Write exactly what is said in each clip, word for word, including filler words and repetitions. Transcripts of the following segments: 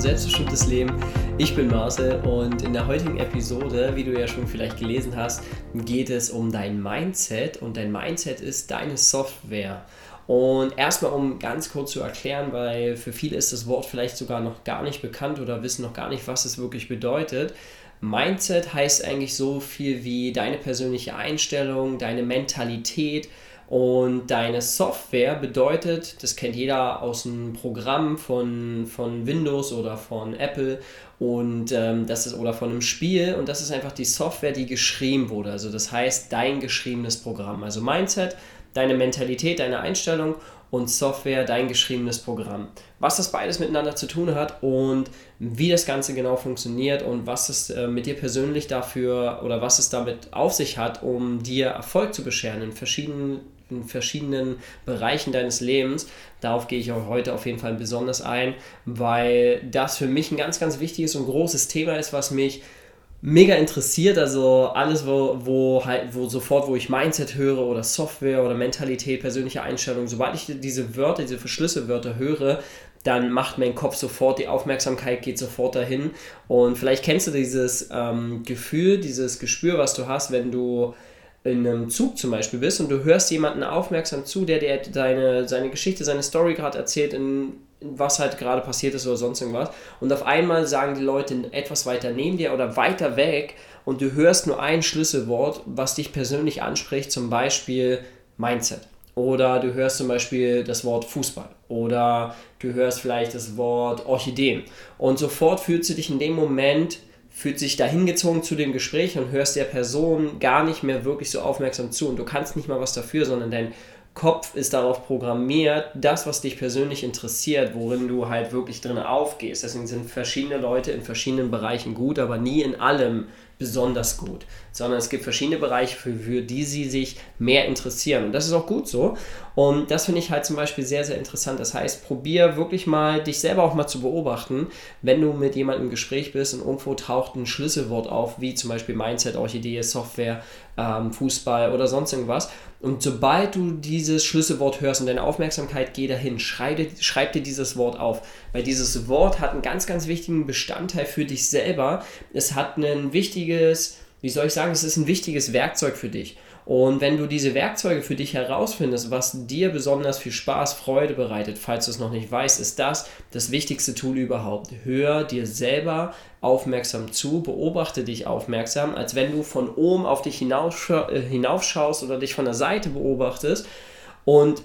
Selbstbestimmtes Leben. Ich bin Marcel und in der heutigen Episode, wie du ja schon vielleicht gelesen hast, geht es um dein Mindset und dein Mindset ist deine Software. Und erstmal, um ganz kurz zu erklären, weil für viele ist das Wort vielleicht sogar noch gar nicht bekannt oder wissen noch gar nicht, was es wirklich bedeutet. Mindset heißt eigentlich so viel wie deine persönliche Einstellung, deine Mentalität. Und deine Software bedeutet, das kennt jeder aus einem Programm von, von Windows oder von Apple und ähm, das ist oder von einem Spiel und das ist einfach die Software, die geschrieben wurde. Also das heißt dein geschriebenes Programm. Also Mindset, deine Mentalität, deine Einstellung und Software, dein geschriebenes Programm. Was das beides miteinander zu tun hat und wie das Ganze genau funktioniert und was es äh, mit dir persönlich dafür oder was es damit auf sich hat, um dir Erfolg zu bescheren in verschiedenen in verschiedenen Bereichen deines Lebens. Darauf gehe ich auch heute auf jeden Fall besonders ein, weil das für mich ein ganz, ganz wichtiges und großes Thema ist, was mich mega interessiert. Also alles, wo, wo halt, wo sofort, wo ich Mindset höre oder Software oder Mentalität, persönliche Einstellung, sobald ich diese Wörter, diese Verschlüsselwörter höre, dann macht mein Kopf sofort, die Aufmerksamkeit geht sofort dahin. Und vielleicht kennst du dieses ähm, Gefühl, dieses Gespür, was du hast, wenn du in einem Zug zum Beispiel bist und du hörst jemanden aufmerksam zu, der dir seine, seine Geschichte, seine Story gerade erzählt, in, in was halt gerade passiert ist oder sonst irgendwas. Und auf einmal sagen die Leute etwas weiter neben dir oder weiter weg und du hörst nur ein Schlüsselwort, was dich persönlich anspricht, zum Beispiel Mindset. Oder du hörst zum Beispiel das Wort Fußball. Oder du hörst vielleicht das Wort Orchideen. Und sofort fühlst du dich in dem Moment fühlt sich da hingezogen zu dem Gespräch und hörst der Person gar nicht mehr wirklich so aufmerksam zu und du kannst nicht mal was dafür, sondern dein Kopf ist darauf programmiert, das, was dich persönlich interessiert, worin du halt wirklich drin aufgehst. Deswegen sind verschiedene Leute in verschiedenen Bereichen gut, aber nie in allem besonders gut, sondern es gibt verschiedene Bereiche, für, für die sie sich mehr interessieren und das ist auch gut so und das finde ich halt zum Beispiel sehr, sehr interessant. Das heißt, probier wirklich mal, dich selber auch mal zu beobachten, wenn du mit jemandem im Gespräch bist und irgendwo taucht ein Schlüsselwort auf, wie zum Beispiel Mindset, Orchidee, Software, ähm, Fußball oder sonst irgendwas und sobald du dieses Schlüsselwort hörst und deine Aufmerksamkeit geht dahin, schreib dir, schreib dir dieses Wort auf, weil dieses Wort hat einen ganz, ganz wichtigen Bestandteil für dich selber. Es hat ein wichtiges, wie soll ich sagen, es ist ein wichtiges Werkzeug für dich. Und wenn du diese Werkzeuge für dich herausfindest, was dir besonders viel Spaß, Freude bereitet, falls du es noch nicht weißt, ist das das wichtigste Tool überhaupt. Hör dir selber aufmerksam zu, beobachte dich aufmerksam, als wenn du von oben auf dich hinaufscha- äh, hinaufschaust oder dich von der Seite beobachtest und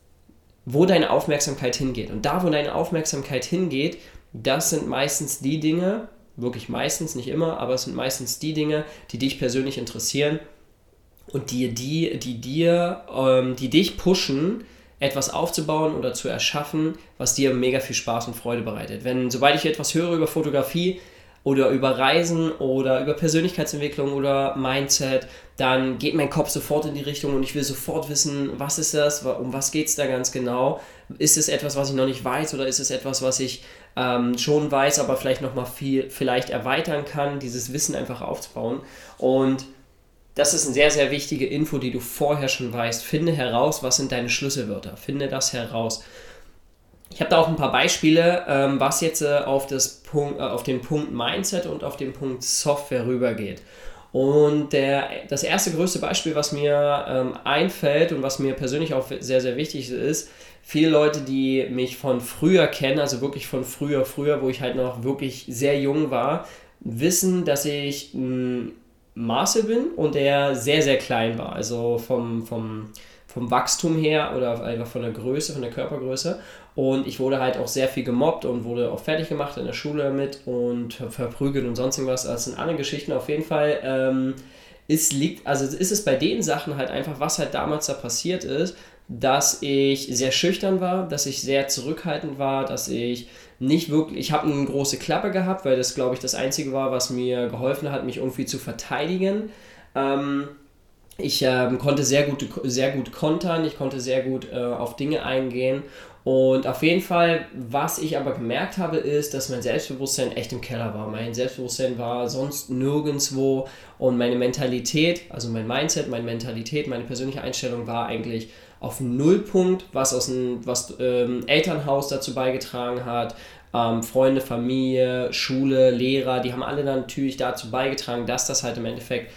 wo deine Aufmerksamkeit hingeht. Und da, wo deine Aufmerksamkeit hingeht, das sind meistens die Dinge, wirklich meistens, nicht immer, aber es sind meistens die Dinge, die dich persönlich interessieren und die, die, die dir, ähm, die dich pushen, etwas aufzubauen oder zu erschaffen, was dir mega viel Spaß und Freude bereitet. Wenn, sobald ich etwas höre über Fotografie oder über Reisen oder über Persönlichkeitsentwicklung oder Mindset, dann geht mein Kopf sofort in die Richtung und ich will sofort wissen, was ist das, um was geht es da ganz genau? Ist es etwas, was ich noch nicht weiß oder ist es etwas, was ich ähm, schon weiß, aber vielleicht nochmal viel vielleicht erweitern kann, dieses Wissen einfach aufzubauen und das ist eine sehr, sehr wichtige Info, die du vorher schon weißt. Finde heraus, was sind deine Schlüsselwörter. Finde das heraus. Ich habe da auch ein paar Beispiele, ähm, was jetzt äh, auf, das Punkt, äh, auf den Punkt Mindset und auf den Punkt Software rübergeht. Und der, das erste größte Beispiel, was mir ähm, einfällt und was mir persönlich auch sehr, sehr wichtig ist, viele Leute, die mich von früher kennen, also wirklich von früher, früher, wo ich halt noch wirklich sehr jung war, wissen, dass ich mh, Marcel bin und der sehr, sehr klein war. Also vom, vom, vom Wachstum her oder einfach von der Größe, von der Körpergröße. Und ich wurde halt auch sehr viel gemobbt und wurde auch fertig gemacht in der Schule damit und verprügelt und sonst irgendwas. Das sind andere Geschichten. Auf jeden Fall ähm, ist, liegt, also ist es bei den Sachen halt einfach, was halt damals da passiert ist, dass ich sehr schüchtern war, dass ich sehr zurückhaltend war, dass ich nicht wirklich, ich habe eine große Klappe gehabt, weil das, glaube ich, das Einzige war, was mir geholfen hat, mich irgendwie zu verteidigen. Ähm, ich ähm, konnte sehr gut, sehr gut kontern, ich konnte sehr gut äh, auf Dinge eingehen und auf jeden Fall, was ich aber gemerkt habe, ist, dass mein Selbstbewusstsein echt im Keller war. Mein Selbstbewusstsein war sonst nirgendwo und meine Mentalität, also mein Mindset, meine Mentalität, meine persönliche Einstellung war eigentlich auf Nullpunkt, was aus dem was, ähm, Elternhaus dazu beigetragen hat, ähm, Freunde, Familie, Schule, Lehrer, die haben alle natürlich dazu beigetragen, dass das halt im Endeffekt,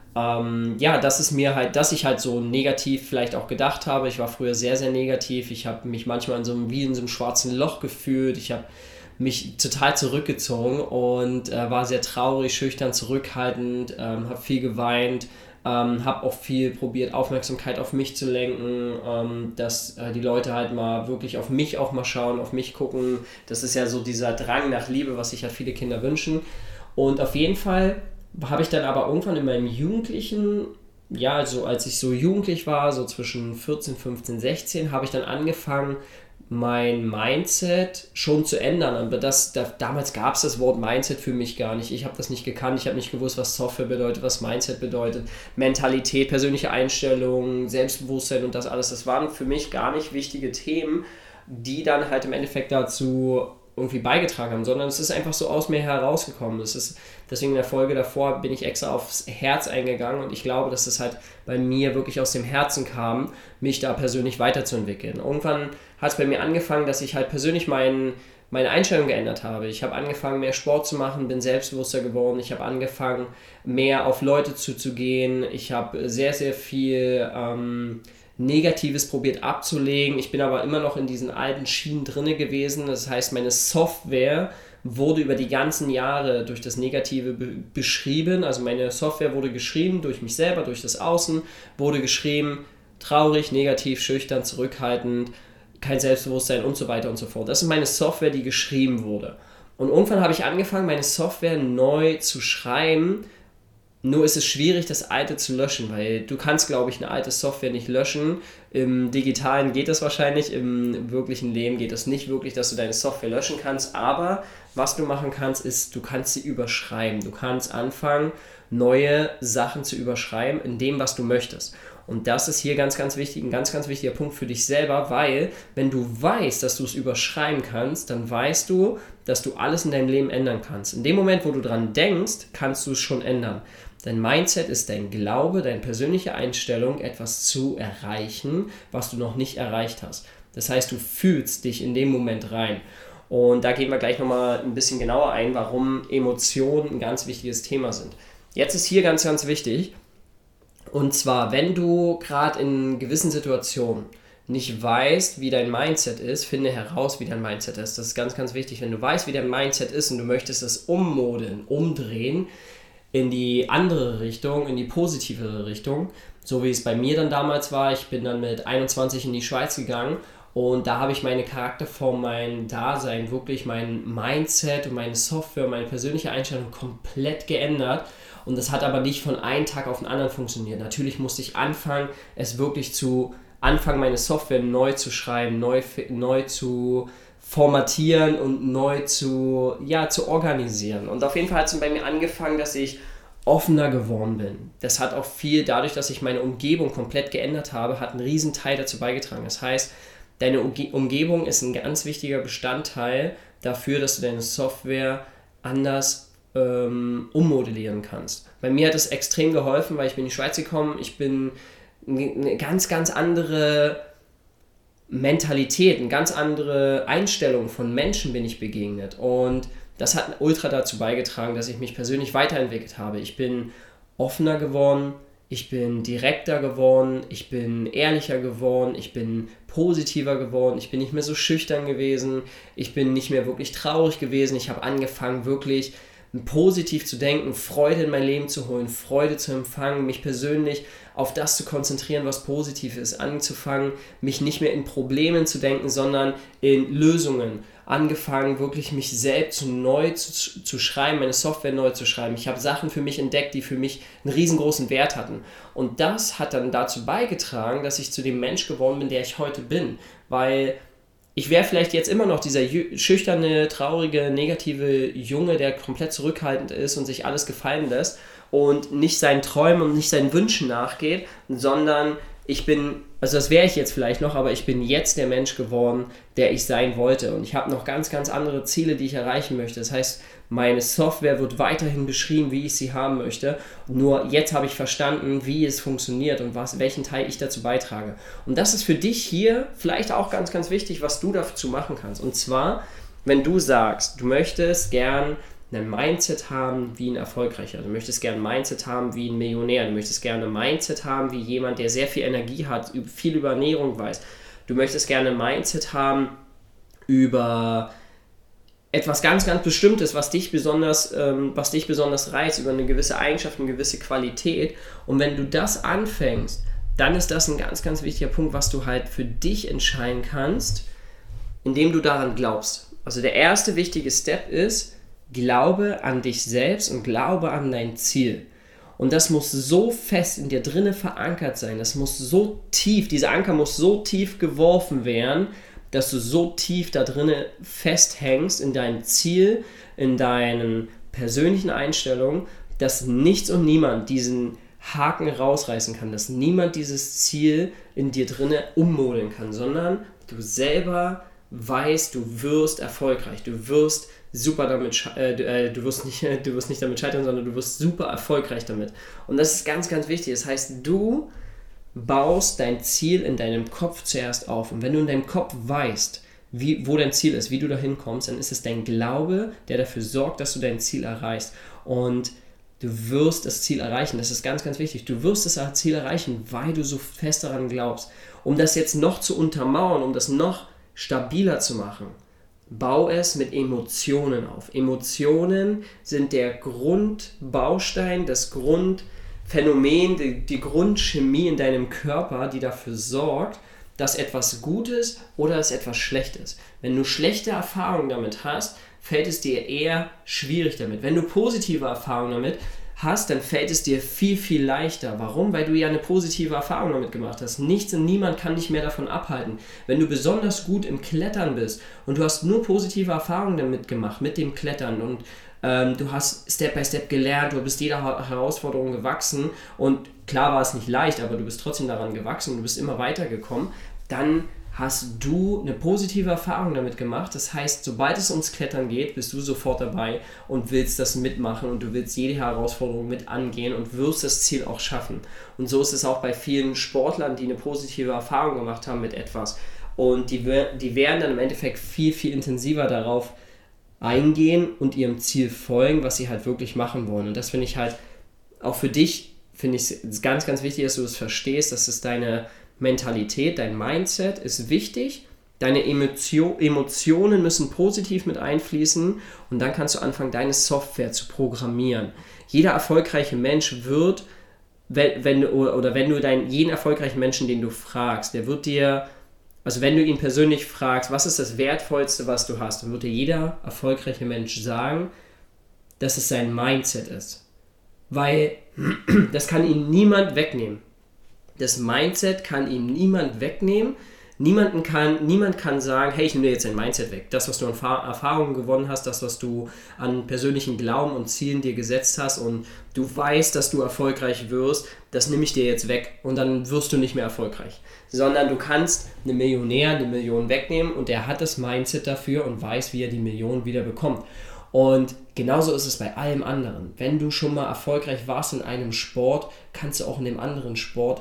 ähm, ja, dass es mir halt, dass ich halt so negativ vielleicht auch gedacht habe. Ich war früher sehr, sehr negativ. Ich habe mich manchmal in so einem, wie in so einem schwarzen Loch gefühlt. Ich habe mich total zurückgezogen und äh, war sehr traurig, schüchtern, zurückhaltend, ähm, habe viel geweint, ähm, habe auch viel probiert, Aufmerksamkeit auf mich zu lenken, ähm, dass äh, die Leute halt mal wirklich auf mich auch mal schauen, auf mich gucken. Das ist ja so dieser Drang nach Liebe, was sich halt viele Kinder wünschen. Und auf jeden Fall habe ich dann aber irgendwann in meinem Jugendlichen, ja, also als ich so jugendlich war, so zwischen vierzehn, fünfzehn, sechzehn, habe ich dann angefangen, mein Mindset schon zu ändern. Aber das, da, damals gab es das Wort Mindset für mich gar nicht. Ich habe das nicht gekannt. Ich habe nicht gewusst, was Software bedeutet, was Mindset bedeutet. Mentalität, persönliche Einstellungen, Selbstbewusstsein und das alles. Das waren für mich gar nicht wichtige Themen, die dann halt im Endeffekt dazu irgendwie beigetragen haben, sondern es ist einfach so aus mir herausgekommen. Es ist, deswegen in der Folge davor bin ich extra aufs Herz eingegangen und ich glaube, dass es halt bei mir wirklich aus dem Herzen kam, mich da persönlich weiterzuentwickeln. Irgendwann hat es bei mir angefangen, dass ich halt persönlich mein, meine Einstellung geändert habe. Ich habe angefangen, mehr Sport zu machen, bin selbstbewusster geworden. Ich habe angefangen, mehr auf Leute zuzugehen. Ich habe sehr, sehr viel ähm, Negatives probiert abzulegen. Ich bin aber immer noch in diesen alten Schienen drinne gewesen. Das heißt, meine Software wurde über die ganzen Jahre durch das Negative be- beschrieben. Also meine Software wurde geschrieben durch mich selber, durch das Außen, wurde geschrieben, traurig, negativ, schüchtern, zurückhaltend, kein Selbstbewusstsein und so weiter und so fort. Das ist meine Software, die geschrieben wurde. Und irgendwann habe ich angefangen, meine Software neu zu schreiben. Nur ist es schwierig, das alte zu löschen, weil du kannst, glaube ich, eine alte Software nicht löschen. Im Digitalen geht das wahrscheinlich, im wirklichen Leben geht es nicht wirklich, dass du deine Software löschen kannst. Aber was du machen kannst, ist, du kannst sie überschreiben. Du kannst anfangen, neue Sachen zu überschreiben in dem, was du möchtest. Und das ist hier ganz, ganz wichtig, ein ganz, ganz wichtiger Punkt für dich selber, weil wenn du weißt, dass du es überschreiben kannst, dann weißt du, dass du alles in deinem Leben ändern kannst. In dem Moment, wo du dran denkst, kannst du es schon ändern. Dein Mindset ist dein Glaube, deine persönliche Einstellung, etwas zu erreichen, was du noch nicht erreicht hast. Das heißt, du fühlst dich in dem Moment rein. Und da gehen wir gleich nochmal ein bisschen genauer ein, warum Emotionen ein ganz wichtiges Thema sind. Jetzt ist hier ganz, ganz wichtig, und zwar, wenn du gerade in gewissen Situationen nicht weißt, wie dein Mindset ist, finde heraus, wie dein Mindset ist. Das ist ganz, ganz wichtig. Wenn du weißt, wie dein Mindset ist und du möchtest es ummodeln, umdrehen, in die andere Richtung, in die positivere Richtung, so wie es bei mir dann damals war. Ich bin dann mit einundzwanzig in die Schweiz gegangen und da habe ich meine Charakterform, mein Dasein, wirklich mein Mindset und meine Software, meine persönliche Einstellung komplett geändert. Und das hat aber nicht von einem Tag auf den anderen funktioniert. Natürlich musste ich anfangen, es wirklich zu anfangen, meine Software neu zu schreiben, neu, neu zu formatieren und neu zu, ja, zu organisieren. Und auf jeden Fall hat es bei mir angefangen, dass ich offener geworden bin. Das hat auch viel, dadurch, dass ich meine Umgebung komplett geändert habe, hat einen riesen Teil dazu beigetragen. Das heißt, deine Umge- Umgebung ist ein ganz wichtiger Bestandteil dafür, dass du deine Software anders ähm, ummodellieren kannst. Bei mir hat es extrem geholfen, weil ich bin in die Schweiz gekommen, ich bin eine ganz, ganz andere Mentalität, eine ganz andere Einstellung von Menschen bin ich begegnet und das hat ultra dazu beigetragen, dass ich mich persönlich weiterentwickelt habe. Ich bin offener geworden, ich bin direkter geworden, ich bin ehrlicher geworden, ich bin positiver geworden, ich bin nicht mehr so schüchtern gewesen, ich bin nicht mehr wirklich traurig gewesen, ich habe angefangen wirklich positiv zu denken, Freude in mein Leben zu holen, Freude zu empfangen, mich persönlich auf das zu konzentrieren, was positiv ist, anzufangen, mich nicht mehr in Problemen zu denken, sondern in Lösungen, angefangen, wirklich mich selbst neu zu, zu schreiben, meine Software neu zu schreiben. Ich habe Sachen für mich entdeckt, die für mich einen riesengroßen Wert hatten. Und das hat dann dazu beigetragen, dass ich zu dem Mensch geworden bin, der ich heute bin, weil ich wäre vielleicht jetzt immer noch dieser schüchterne, traurige, negative Junge, der komplett zurückhaltend ist und sich alles gefallen lässt und nicht seinen Träumen und nicht seinen Wünschen nachgeht, sondern ich bin, also das wäre ich jetzt vielleicht noch, aber ich bin jetzt der Mensch geworden, der ich sein wollte. Und ich habe noch ganz, ganz andere Ziele, die ich erreichen möchte. Das heißt, meine Software wird weiterhin beschrieben, wie ich sie haben möchte. Nur jetzt habe ich verstanden, wie es funktioniert und was, welchen Teil ich dazu beitrage. Und das ist für dich hier vielleicht auch ganz, ganz wichtig, was du dazu machen kannst. Und zwar wenn du sagst, du möchtest gern ein Mindset haben wie ein Erfolgreicher, du möchtest gerne ein Mindset haben wie ein Millionär, du möchtest gerne ein Mindset haben wie jemand, der sehr viel Energie hat, viel über Ernährung weiß, du möchtest gerne ein Mindset haben über etwas ganz, ganz Bestimmtes, was dich besonders, ähm, was dich besonders reizt, über eine gewisse Eigenschaft, eine gewisse Qualität. Und wenn du das anfängst, dann ist das ein ganz, ganz wichtiger Punkt, was du halt für dich entscheiden kannst, indem du daran glaubst. Also der erste wichtige Step ist, glaube an dich selbst und glaube an dein Ziel. Und das muss so fest in dir drinne verankert sein, das muss so tief, dieser Anker muss so tief geworfen werden, dass du so tief da drinne festhängst in deinem Ziel, in deinen persönlichen Einstellungen, dass nichts und niemand diesen Haken rausreißen kann, dass niemand dieses Ziel in dir drinne ummodeln kann, sondern du selber weißt, du wirst erfolgreich, du wirst super damit, äh, du, wirst nicht, du wirst nicht damit scheitern, sondern du wirst super erfolgreich damit. Und das ist ganz, ganz wichtig. Das heißt, du baust dein Ziel in deinem Kopf zuerst auf. Und wenn du in deinem Kopf weißt, wie, wo dein Ziel ist, wie du dahin kommst, dann ist es dein Glaube, der dafür sorgt, dass du dein Ziel erreichst. Und du wirst das Ziel erreichen. Das ist ganz, ganz wichtig. Du wirst das Ziel erreichen, weil du so fest daran glaubst. Um das jetzt noch zu untermauern, um das noch stabiler zu machen, bau es mit Emotionen auf. Emotionen sind der Grundbaustein, das Grundphänomen, die, die Grundchemie in deinem Körper, die dafür sorgt, dass etwas gut ist oder dass etwas schlecht ist. Wenn du schlechte Erfahrungen damit hast, fällt es dir eher schwierig damit. Wenn du positive Erfahrungen damit hast, dann fällt es dir viel, viel leichter. Warum? Weil du ja eine positive Erfahrung damit gemacht hast. Nichts und niemand kann dich mehr davon abhalten. Wenn du besonders gut im Klettern bist und du hast nur positive Erfahrungen damit gemacht, mit dem Klettern und ähm, du hast Step by Step gelernt, du bist jeder Herausforderung gewachsen und klar war es nicht leicht, aber du bist trotzdem daran gewachsen und du bist immer weitergekommen, dann hast du eine positive Erfahrung damit gemacht. Das heißt, sobald es ums Klettern geht, bist du sofort dabei und willst das mitmachen und du willst jede Herausforderung mit angehen und wirst das Ziel auch schaffen. Und so ist es auch bei vielen Sportlern, die eine positive Erfahrung gemacht haben mit etwas. Und die, die werden dann im Endeffekt viel, viel intensiver darauf eingehen und ihrem Ziel folgen, was sie halt wirklich machen wollen. Und das finde ich halt auch für dich, finde ich es ganz, ganz wichtig, dass du das verstehst, dass es deine Mentalität, dein Mindset ist wichtig, deine Emotio- Emotionen müssen positiv mit einfließen und dann kannst du anfangen, deine Software zu programmieren. Jeder erfolgreiche Mensch wird, wenn, wenn du, oder wenn du deinen, jeden erfolgreichen Menschen, den du fragst, der wird dir, also wenn du ihn persönlich fragst, was ist das Wertvollste, was du hast, dann wird dir jeder erfolgreiche Mensch sagen, dass es sein Mindset ist. Weil das kann ihm niemand wegnehmen. Das Mindset kann ihm niemand wegnehmen. Niemanden kann, niemand kann sagen, hey, ich nehme dir jetzt dein Mindset weg. Das, was du an Erfahrungen gewonnen hast, das, was du an persönlichen Glauben und Zielen dir gesetzt hast und du weißt, dass du erfolgreich wirst, das nehme ich dir jetzt weg und dann wirst du nicht mehr erfolgreich. Sondern du kannst einem Millionär eine Million wegnehmen und der hat das Mindset dafür und weiß, wie er die Million wieder bekommt. Und genauso ist es bei allem anderen. Wenn du schon mal erfolgreich warst in einem Sport, kannst du auch in dem anderen Sport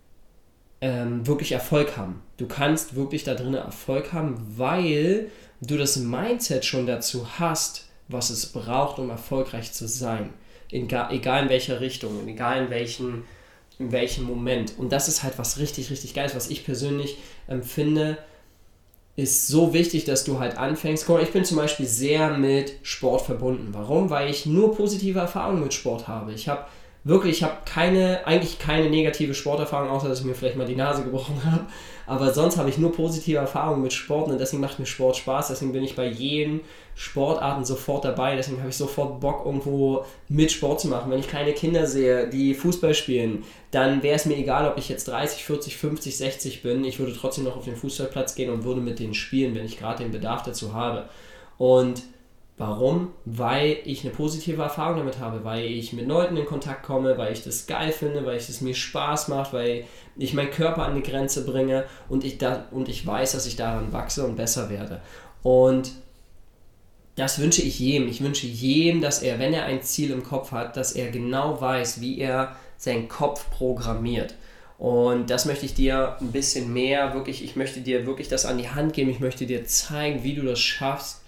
ähm, wirklich Erfolg haben. Du kannst wirklich da drin Erfolg haben, weil du das Mindset schon dazu hast, was es braucht, um erfolgreich zu sein. Egal, egal in welcher Richtung, egal in welchen, in welchem Moment. Und das ist halt was richtig, richtig Geiles, was ich persönlich empfinde, ist so wichtig, dass du halt anfängst. Guck mal, ich bin zum Beispiel sehr mit Sport verbunden. Warum? Weil ich nur positive Erfahrungen mit Sport habe. Ich habe wirklich, ich habe keine, eigentlich keine negative Sporterfahrung, außer dass ich mir vielleicht mal die Nase gebrochen habe. Aber sonst habe ich nur positive Erfahrungen mit Sport und deswegen macht mir Sport Spaß. Deswegen bin ich bei jeden Sportarten sofort dabei. Deswegen habe ich sofort Bock, irgendwo mit Sport zu machen. Wenn ich kleine Kinder sehe, die Fußball spielen, dann wäre es mir egal, ob ich jetzt dreißig, vierzig, fünfzig, sechzig bin. Ich würde trotzdem noch auf den Fußballplatz gehen und würde mit denen spielen, wenn ich gerade den Bedarf dazu habe. Und warum? Weil ich eine positive Erfahrung damit habe, weil ich mit Leuten in Kontakt komme, weil ich das geil finde, weil es das mir Spaß macht, weil ich meinen Körper an die Grenze bringe und ich, da, und ich weiß, dass ich daran wachse und besser werde. Und das wünsche ich jedem. Ich wünsche jedem, dass er, wenn er ein Ziel im Kopf hat, dass er genau weiß, wie er seinen Kopf programmiert. Und das möchte ich dir ein bisschen mehr, wirklich, ich möchte dir wirklich das an die Hand geben, ich möchte dir zeigen, wie du das schaffst,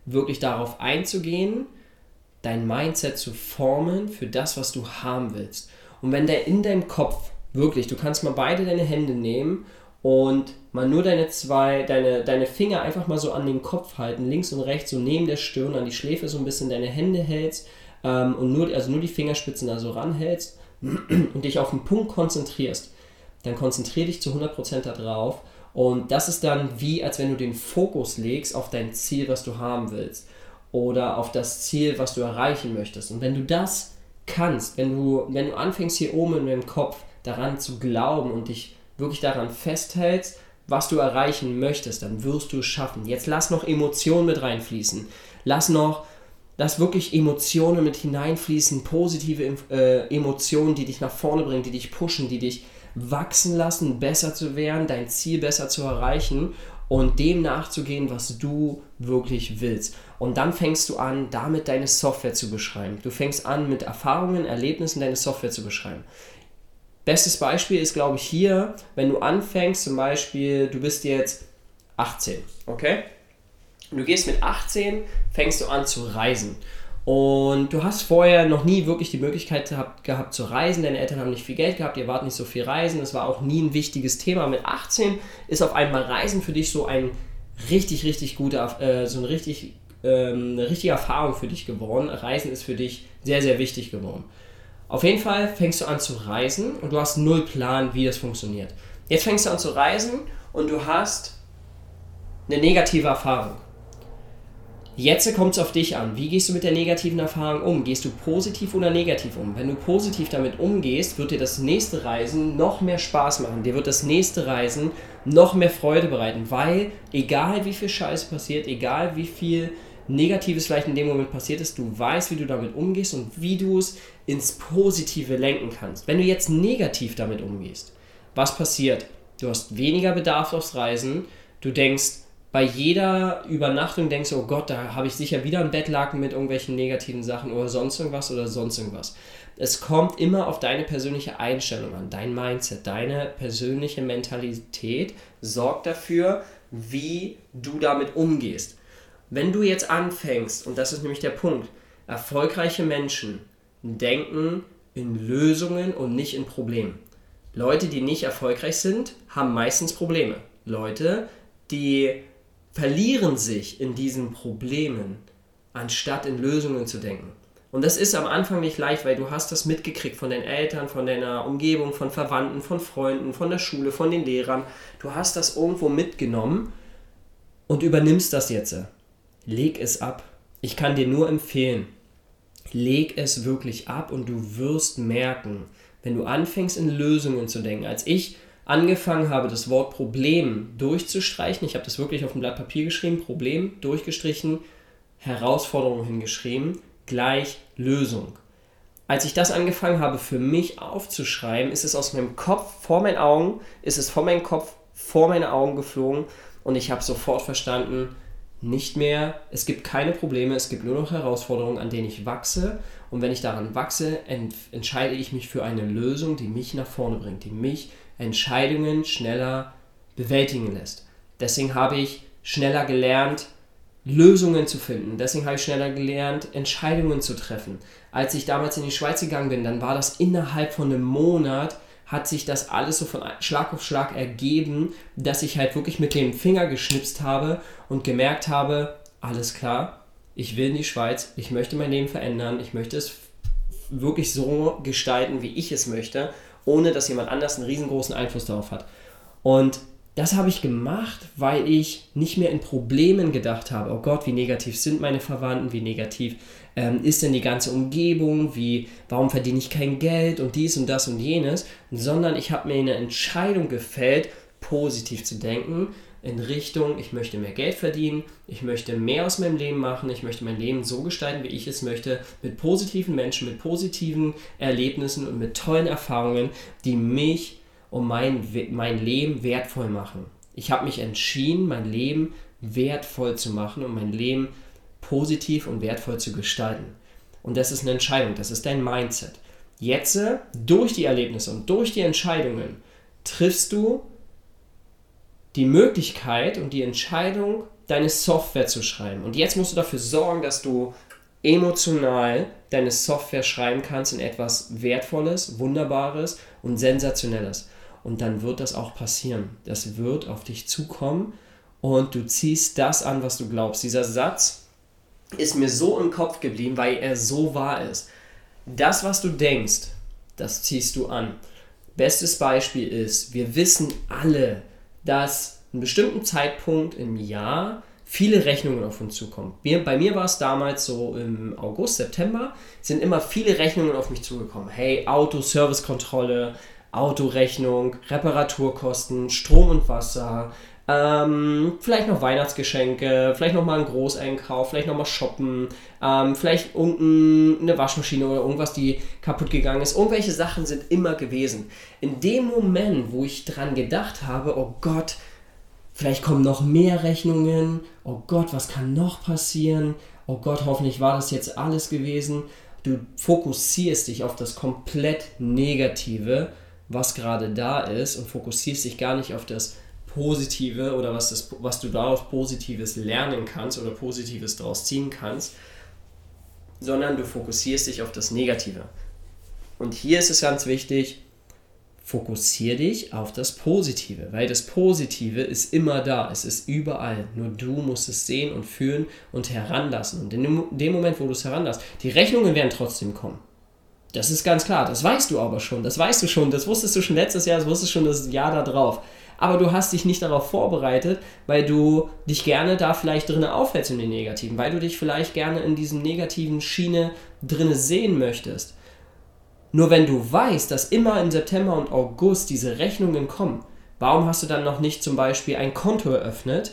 wirklich darauf einzugehen, dein Mindset zu formen für das, was du haben willst. Und wenn der in deinem Kopf, wirklich, du kannst mal beide deine Hände nehmen und mal nur deine zwei, deine, deine Finger einfach mal so an den Kopf halten, links und rechts, so neben der Stirn, an die Schläfe so ein bisschen deine Hände hältst ähm, und nur, also nur die Fingerspitzen da so ranhältst und dich auf den Punkt konzentrierst, dann konzentriere dich zu hundert Prozent darauf und das ist dann wie, als wenn du den Fokus legst auf dein Ziel, was du haben willst oder auf das Ziel, was du erreichen möchtest. Und wenn du das kannst, wenn du, wenn du anfängst hier oben in deinem Kopf daran zu glauben und dich wirklich daran festhältst, was du erreichen möchtest, dann wirst du es schaffen. Jetzt lass noch Emotionen mit reinfließen. Lass noch, lass wirklich Emotionen mit hineinfließen, positive äh, Emotionen, die dich nach vorne bringen, die dich pushen, die dich wachsen lassen, besser zu werden, dein Ziel besser zu erreichen und dem nachzugehen, was du wirklich willst. Und dann fängst du an, damit deine Software zu beschreiben. Du fängst an, mit Erfahrungen, Erlebnissen deine Software zu beschreiben. Bestes Beispiel ist, glaube ich, hier, wenn du anfängst, zum Beispiel, du bist jetzt achtzehn, okay? Du gehst mit achtzehn, fängst du an zu reisen. Und du hast vorher noch nie wirklich die Möglichkeit gehabt, gehabt zu reisen. Deine Eltern haben nicht viel Geld gehabt, ihr wart nicht so viel reisen. Das war auch nie ein wichtiges Thema. Mit achtzehn ist auf einmal Reisen für dich so ein richtig, richtig guter, äh, so ein richtig, ähm, eine richtige Erfahrung für dich geworden. Reisen ist für dich sehr, sehr wichtig geworden. Auf jeden Fall fängst du an zu reisen und du hast null Plan, wie das funktioniert. Jetzt fängst du an zu reisen und du hast eine negative Erfahrung. Jetzt kommt es auf dich an. Wie gehst du mit der negativen Erfahrung um? Gehst du positiv oder negativ um? Wenn du positiv damit umgehst, wird dir das nächste Reisen noch mehr Spaß machen. Dir wird das nächste Reisen noch mehr Freude bereiten, weil egal wie viel Scheiße passiert, egal wie viel Negatives vielleicht in dem Moment passiert ist, du weißt, wie du damit umgehst und wie du es ins Positive lenken kannst. Wenn du jetzt negativ damit umgehst, was passiert? Du hast weniger Bedarf aufs Reisen, du denkst, bei jeder Übernachtung denkst du, oh Gott, da habe ich sicher wieder ein Bettlaken mit irgendwelchen negativen Sachen oder sonst irgendwas oder sonst irgendwas. Es kommt immer auf deine persönliche Einstellung an, dein Mindset, deine persönliche Mentalität sorgt dafür, wie du damit umgehst. Wenn du jetzt anfängst, und das ist nämlich der Punkt, erfolgreiche Menschen denken in Lösungen und nicht in Problemen. Leute, die nicht erfolgreich sind, haben meistens Probleme. Leute, die verlieren sich in diesen Problemen, anstatt in Lösungen zu denken. Und das ist am Anfang nicht leicht, weil du hast das mitgekriegt von deinen Eltern, von deiner Umgebung, von Verwandten, von Freunden, von der Schule, von den Lehrern. Du hast das irgendwo mitgenommen und übernimmst das jetzt. Leg es ab. Ich kann dir nur empfehlen, leg es wirklich ab und du wirst merken, wenn du anfängst in Lösungen zu denken. Als ich angefangen habe, das Wort Problem durchzustreichen, ich habe das wirklich auf ein Blatt Papier geschrieben, Problem durchgestrichen, Herausforderung hingeschrieben, gleich Lösung. Als ich das angefangen habe, für mich aufzuschreiben, ist es aus meinem Kopf vor meinen Augen, ist es von meinem Kopf vor meine Augen geflogen und ich habe sofort verstanden, nicht mehr, es gibt keine Probleme, es gibt nur noch Herausforderungen, an denen ich wachse und wenn ich daran wachse, ent- entscheide ich mich für eine Lösung, die mich nach vorne bringt, die mich Entscheidungen schneller bewältigen lässt. Deswegen habe ich schneller gelernt, Lösungen zu finden. Deswegen habe ich schneller gelernt, Entscheidungen zu treffen. Als ich damals in die Schweiz gegangen bin, dann war das innerhalb von einem Monat, hat sich das alles so von Schlag auf Schlag ergeben, dass ich halt wirklich mit dem Finger geschnipst habe und gemerkt habe, alles klar, ich will in die Schweiz, ich möchte mein Leben verändern, ich möchte es wirklich so gestalten, wie ich es möchte, ohne dass jemand anders einen riesengroßen Einfluss darauf hat. Und das habe ich gemacht, weil ich nicht mehr in Problemen gedacht habe. Oh Gott, wie negativ sind meine Verwandten, wie negativ ähm, ist denn die ganze Umgebung, wie, warum verdiene ich kein Geld und dies und das und jenes, sondern ich habe mir eine Entscheidung gefällt, positiv zu denken, in Richtung, ich möchte mehr Geld verdienen, ich möchte mehr aus meinem Leben machen, ich möchte mein Leben so gestalten, wie ich es möchte, mit positiven Menschen, mit positiven Erlebnissen und mit tollen Erfahrungen, die mich und mein, mein Leben wertvoll machen. Ich habe mich entschieden, mein Leben wertvoll zu machen und mein Leben positiv und wertvoll zu gestalten. Und das ist eine Entscheidung, das ist dein Mindset. Jetzt, durch die Erlebnisse und durch die Entscheidungen, triffst du die Möglichkeit und die Entscheidung, deine Software zu schreiben. Und jetzt musst du dafür sorgen, dass du emotional deine Software schreiben kannst in etwas Wertvolles, Wunderbares und Sensationelles. Und dann wird das auch passieren. Das wird auf dich zukommen und du ziehst das an, was du glaubst. Dieser Satz ist mir so im Kopf geblieben, weil er so wahr ist. Das, was du denkst, das ziehst du an. Bestes Beispiel ist, wir wissen alle, dass einen bestimmten Zeitpunkt im Jahr viele Rechnungen auf uns zukommen. Mir, bei mir war es damals so im August, September, sind immer viele Rechnungen auf mich zugekommen. Hey, Auto, Servicekontrolle, Autorechnung, Reparaturkosten, Strom und Wasser, ähm, vielleicht noch Weihnachtsgeschenke, vielleicht nochmal ein Großeinkauf, vielleicht nochmal shoppen, ähm, vielleicht irgendeine Waschmaschine oder irgendwas, die kaputt gegangen ist. Irgendwelche Sachen sind immer gewesen. In dem Moment, wo ich dran gedacht habe, oh Gott, vielleicht kommen noch mehr Rechnungen, oh Gott, was kann noch passieren, oh Gott, hoffentlich war das jetzt alles gewesen. Du fokussierst dich auf das komplett Negative, was gerade da ist und fokussierst dich gar nicht auf das Positive oder was, das, was du daraus Positives lernen kannst oder Positives daraus ziehen kannst, sondern du fokussierst dich auf das Negative. Und hier ist es ganz wichtig, fokussier dich auf das Positive, weil das Positive ist immer da, es ist überall, nur du musst es sehen und fühlen und heranlassen. Und in dem Moment, wo du es heranlässt, die Rechnungen werden trotzdem kommen. Das ist ganz klar, das weißt du aber schon, das weißt du schon, das wusstest du schon letztes Jahr, das wusstest du schon das Jahr da drauf. Aber du hast dich nicht darauf vorbereitet, weil du dich gerne da vielleicht drin aufhältst in den Negativen, weil du dich vielleicht gerne in diesem negativen Schiene drin sehen möchtest. Nur wenn du weißt, dass immer im September und August diese Rechnungen kommen, warum hast du dann noch nicht zum Beispiel ein Konto eröffnet,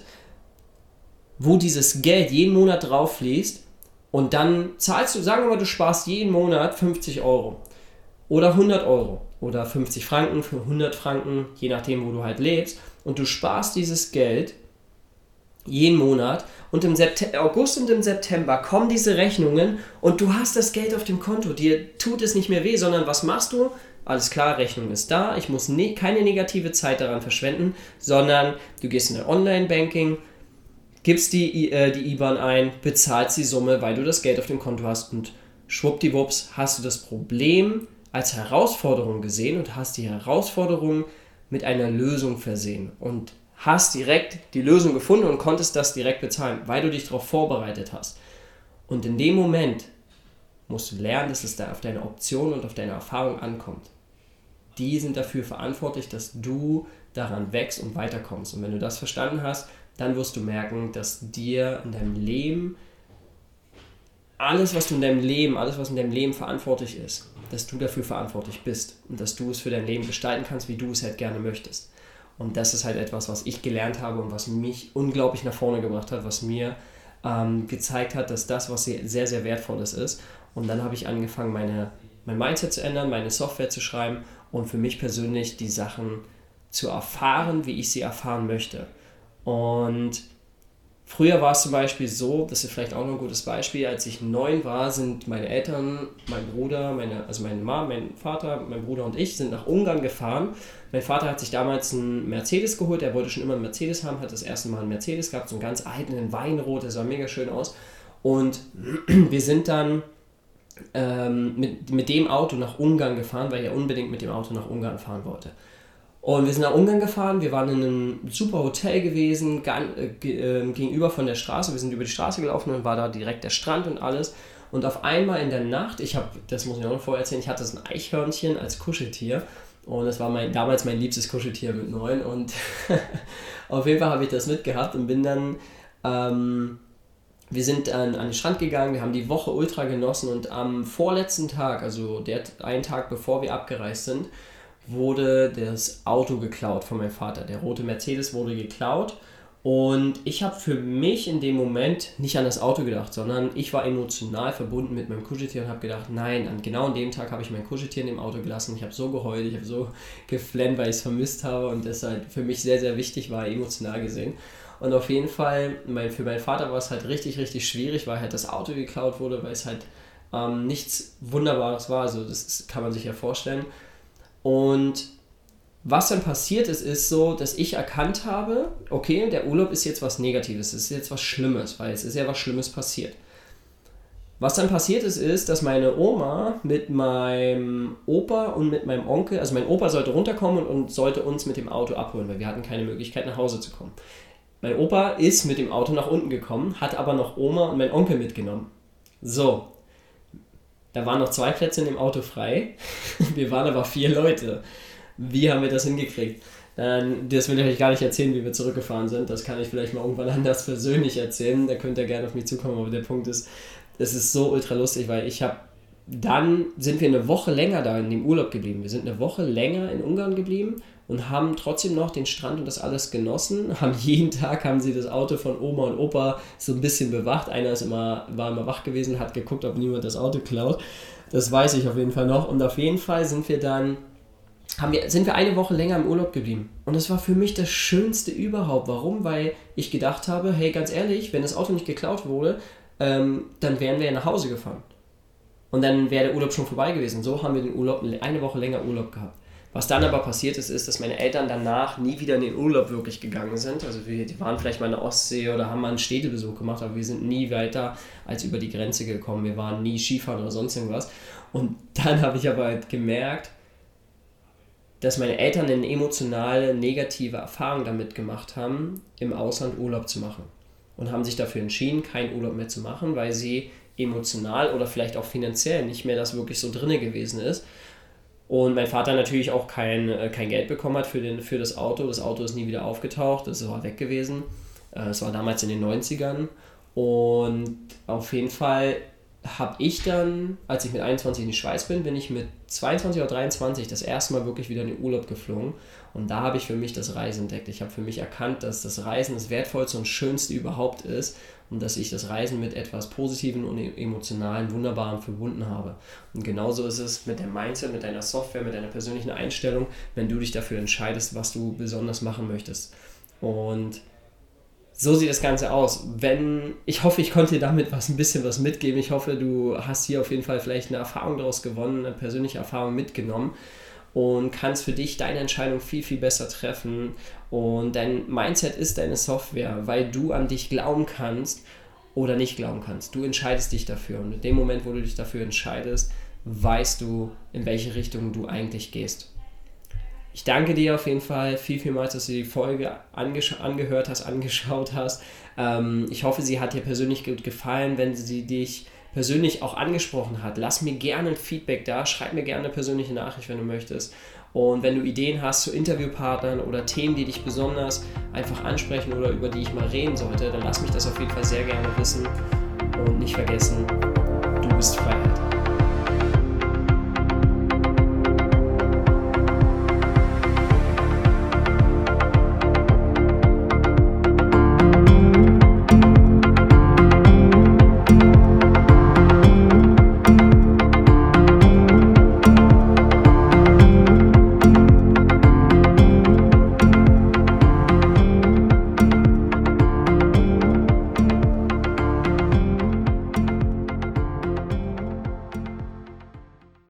wo dieses Geld jeden Monat drauf fließt und dann zahlst du, sagen wir mal, du sparst jeden Monat fünfzig Euro oder hundert Euro oder fünfzig Franken für hundert Franken, je nachdem, wo du halt lebst, und du sparst dieses Geld jeden Monat und im September, August und im September kommen diese Rechnungen und du hast das Geld auf dem Konto, dir tut es nicht mehr weh, sondern was machst du? Alles klar, Rechnung ist da, ich muss ne- keine negative Zeit daran verschwenden, sondern du gehst in ein Online-Banking, gibst die, äh, die I B A N ein, bezahlst die Summe, weil du das Geld auf dem Konto hast und schwuppdiwupps hast du das Problem als Herausforderung gesehen und hast die Herausforderung mit einer Lösung versehen und hast direkt die Lösung gefunden und konntest das direkt bezahlen, weil du dich darauf vorbereitet hast. Und in dem Moment musst du lernen, dass es da auf deine Option und auf deine Erfahrung ankommt. Die sind dafür verantwortlich, dass du daran wächst und weiterkommst. Und wenn du das verstanden hast, dann wirst du merken, dass dir in deinem Leben alles, was du in deinem Leben, alles, was in deinem Leben verantwortlich ist, dass du dafür verantwortlich bist und dass du es für dein Leben gestalten kannst, wie du es halt gerne möchtest. Und das ist halt etwas, was ich gelernt habe und was mich unglaublich nach vorne gebracht hat, was mir ähm, gezeigt hat, dass das, was sehr, sehr Wertvolles ist. Und dann habe ich angefangen, meine, mein Mindset zu ändern, meine Software zu schreiben und für mich persönlich die Sachen zu erfahren, wie ich sie erfahren möchte. Und früher war es zum Beispiel so, das ist vielleicht auch noch ein gutes Beispiel, als ich neun war, sind meine Eltern, mein Bruder, meine, also meine Mama, mein Vater, mein Bruder und ich sind nach Ungarn gefahren. Mein Vater hat sich damals einen Mercedes geholt, er wollte schon immer einen Mercedes haben, hat das erste Mal einen Mercedes gehabt, so einen ganz alten, in Weinrot, der sah mega schön aus. Und wir sind dann ähm, mit, mit dem Auto nach Ungarn gefahren, weil er unbedingt mit dem Auto nach Ungarn fahren wollte. Und wir sind nach Ungarn gefahren, wir waren in einem super Hotel gewesen, gan, äh, äh, gegenüber von der Straße, wir sind über die Straße gelaufen und war da direkt der Strand und alles. Und auf einmal in der Nacht, ich habe, das muss ich auch noch vorher erzählen, ich hatte so ein Eichhörnchen als Kuscheltier und das war mein, damals mein liebstes Kuscheltier mit neun und auf jeden Fall habe ich das mitgehabt und bin dann, ähm, wir sind an, an den Strand gegangen, wir haben die Woche ultra genossen und am vorletzten Tag, also der einen Tag bevor wir abgereist sind, wurde das Auto geklaut von meinem Vater. Der rote Mercedes wurde geklaut und ich habe für mich in dem Moment nicht an das Auto gedacht, sondern ich war emotional verbunden mit meinem Kuscheltier und habe gedacht, nein, an genau an dem Tag habe ich mein Kuscheltier in dem Auto gelassen. Ich habe so geheult, ich habe so geflennt, weil ich es vermisst habe und das halt für mich sehr, sehr wichtig war, emotional gesehen. Und auf jeden Fall, mein, für meinen Vater war es halt richtig, richtig schwierig, weil halt das Auto geklaut wurde, weil es halt ähm, nichts Wunderbares war, also das ist, kann man sich ja vorstellen. Und was dann passiert ist, ist so, dass ich erkannt habe, okay, der Urlaub ist jetzt was Negatives, es ist jetzt was Schlimmes, weil es ist ja was Schlimmes passiert. Was dann passiert ist, ist, dass meine Oma mit meinem Opa und mit meinem Onkel, also mein Opa sollte runterkommen und, und sollte uns mit dem Auto abholen, weil wir hatten keine Möglichkeit nach Hause zu kommen. Mein Opa ist mit dem Auto nach unten gekommen, hat aber noch Oma und mein Onkel mitgenommen. So, da waren noch zwei Plätze in dem Auto frei, wir waren aber vier Leute. Wie haben wir das hingekriegt? Dann, das will ich euch gar nicht erzählen, wie wir zurückgefahren sind, das kann ich vielleicht mal irgendwann anders persönlich erzählen, da könnt ihr gerne auf mich zukommen, aber der Punkt ist, es ist so ultra lustig, weil ich habe, dann sind wir eine Woche länger da in dem Urlaub geblieben. Wir sind eine Woche länger in Ungarn geblieben und haben trotzdem noch den Strand und das alles genossen. Haben jeden Tag haben sie das Auto von Oma und Opa so ein bisschen bewacht. Einer ist immer, war immer wach gewesen, hat geguckt, ob niemand das Auto klaut. Das weiß ich auf jeden Fall noch. Und auf jeden Fall sind wir dann, haben wir, sind wir eine Woche länger im Urlaub geblieben. Und das war für mich das Schönste überhaupt. Warum? Weil ich gedacht habe, hey, ganz ehrlich, wenn das Auto nicht geklaut wurde, Ähm, dann wären wir ja nach Hause gefahren. Und dann wäre der Urlaub schon vorbei gewesen. So haben wir den Urlaub, eine Woche länger Urlaub gehabt. Was dann aber passiert ist, ist, dass meine Eltern danach nie wieder in den Urlaub wirklich gegangen sind. Also wir die waren vielleicht mal in der Ostsee oder haben mal einen Städtebesuch gemacht, aber wir sind nie weiter als über die Grenze gekommen. Wir waren nie Skifahren oder sonst irgendwas. Und dann habe ich aber halt gemerkt, dass meine Eltern eine emotionale, negative Erfahrung damit gemacht haben, im Ausland Urlaub zu machen. Und haben sich dafür entschieden, keinen Urlaub mehr zu machen, weil sie emotional oder vielleicht auch finanziell nicht mehr das wirklich so drinne gewesen ist. Und mein Vater natürlich auch kein, kein Geld bekommen hat für, den, für das Auto. Das Auto ist nie wieder aufgetaucht, es war weg gewesen. Es war damals in den neunzigern. Und auf jeden Fall habe ich dann, als ich mit einundzwanzig in die Schweiz bin, bin ich mit zweiundzwanzig oder dreiundzwanzig das erste Mal wirklich wieder in den Urlaub geflogen. Und da habe ich für mich das Reisen entdeckt. Ich habe für mich erkannt, dass das Reisen das Wertvollste und Schönste überhaupt ist und dass ich das Reisen mit etwas Positivem und Emotionalen, Wunderbarem verbunden habe. Und genauso ist es mit dem Mindset, mit deiner Software, mit deiner persönlichen Einstellung, wenn du dich dafür entscheidest, was du besonders machen möchtest. Und so sieht das Ganze aus. Wenn, ich hoffe, ich konnte dir damit was, ein bisschen was mitgeben. Ich hoffe, du hast hier auf jeden Fall vielleicht eine Erfahrung daraus gewonnen, eine persönliche Erfahrung mitgenommen und kannst für dich deine Entscheidung viel, viel besser treffen. Und dein Mindset ist deine Software, weil du an dich glauben kannst oder nicht glauben kannst. Du entscheidest dich dafür. Und in dem Moment, wo du dich dafür entscheidest, weißt du, in welche Richtung du eigentlich gehst. Ich danke dir auf jeden Fall viel, vielmals, dass du die Folge ange- angehört hast, angeschaut hast. Ähm, ich hoffe, sie hat dir persönlich gut gefallen. Wenn sie dich persönlich auch angesprochen hat, lass mir gerne ein Feedback da. Schreib mir gerne eine persönliche Nachricht, wenn du möchtest. Und wenn du Ideen hast zu Interviewpartnern oder Themen, die dich besonders einfach ansprechen oder über die ich mal reden sollte, dann lass mich das auf jeden Fall sehr gerne wissen. Und nicht vergessen, du bist Freiheit.